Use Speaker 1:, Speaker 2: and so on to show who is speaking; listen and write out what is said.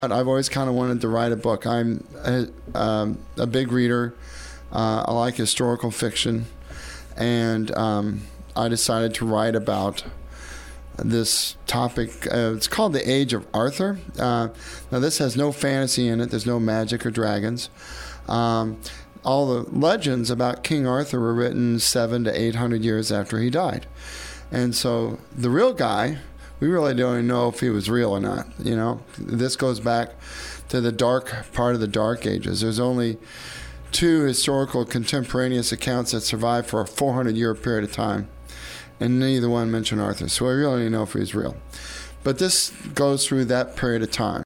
Speaker 1: I've always kind of wanted to write a book. I'm a big reader. I like historical fiction, and I decided to write about this topic. It's called The Age of Arthur. Now, this has no fantasy in it. There's no magic or dragons. All the legends about King Arthur were written 700 to 800 years after he died. And so the real guy, we really don't even know if he was real or not. You know, this goes back to the dark part of the Dark Ages. There's only 2 historical contemporaneous accounts that survived for a 400-year period of time, and neither one mention Arthur. So we really don't know if he's real. But this goes through that period of time.